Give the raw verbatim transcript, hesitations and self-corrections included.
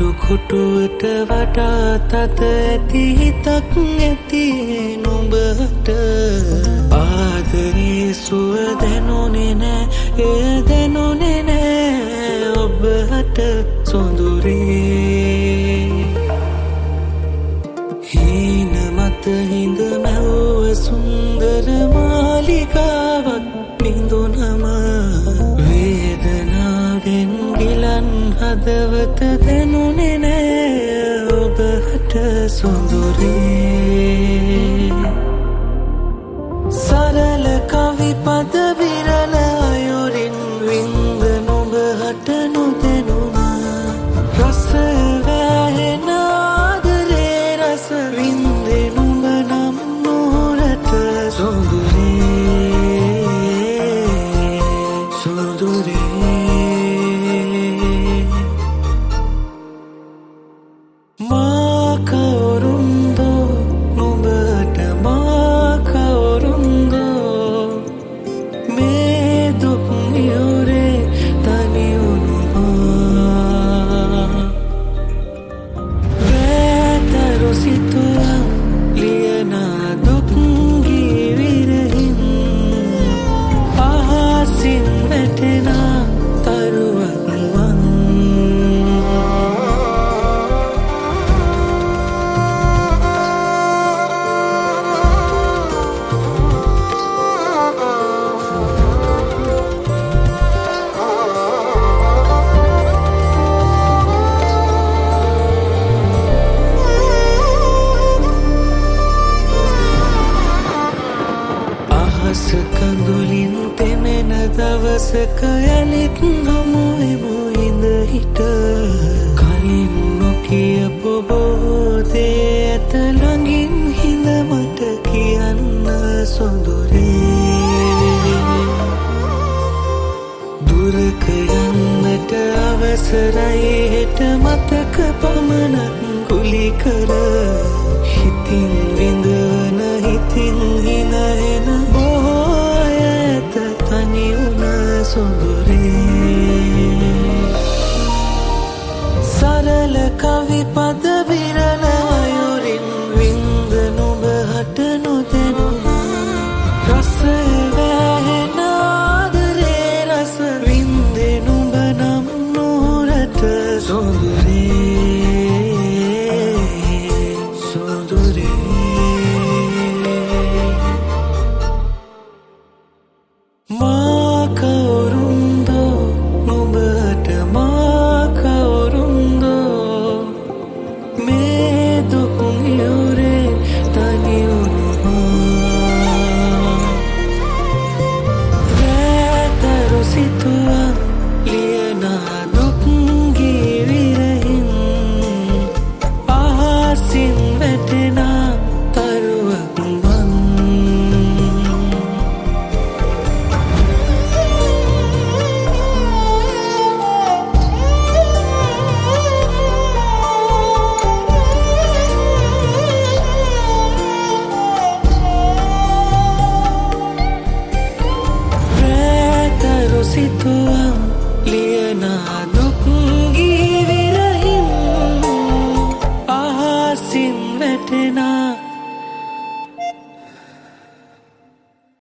කොටුවට වටා තත ඇති හිතක් ඇති නුඹට ආදරේ සුව දැනුනේ නෑ එය දැනුනේ නෑ ඔබට සොඳුරේ හීන මත හිඳ මැව්ව සුන්දර මාලිකාවක් බිඳුනම වේදනාවෙන් ගිලන් හදවත දැනුනේ නෑ ඔබට සොඳුරේ සරල කවි පද විරල අයුරින් වින්ද නුඹට නොදැනුම රස වැහෙන ආදරේ රස වින්දේ නුඹ නම් නුරට සොඳුරේ සොඳුරේ මා කවුරුන්දෝ නුඹට මා කවුරුන්දෝ මේ දුක් නියුරේ තනි වුණා වැතරු සිතුවම් ලියන දුක් ගිවිරහින් අහසින් වැටෙන තරුවක් වන් අහස කඳුලින් පෙනෙන දවසක යලිත් හමුවෙමු ඉඳ හිට කලින් නොකියපු බොහෝ දේ ඇත ළඟින් හිඳ මට කියන්න සොඳුරේ දුරක යන්නට අවසරයි හෙට මතක පමණක් කුලි කර හිතින් විඳවන හිතින් හිනහෙන බොහෝ අය ඇත තනි වුණ සොඳුරේ සරල කවි පද විරල අයුරින් වින්ද නුඹට නොදැනුම රස වැහෙන ආදරේ රස වින්දේ නුඹ නම් නුරට සොඳුරේ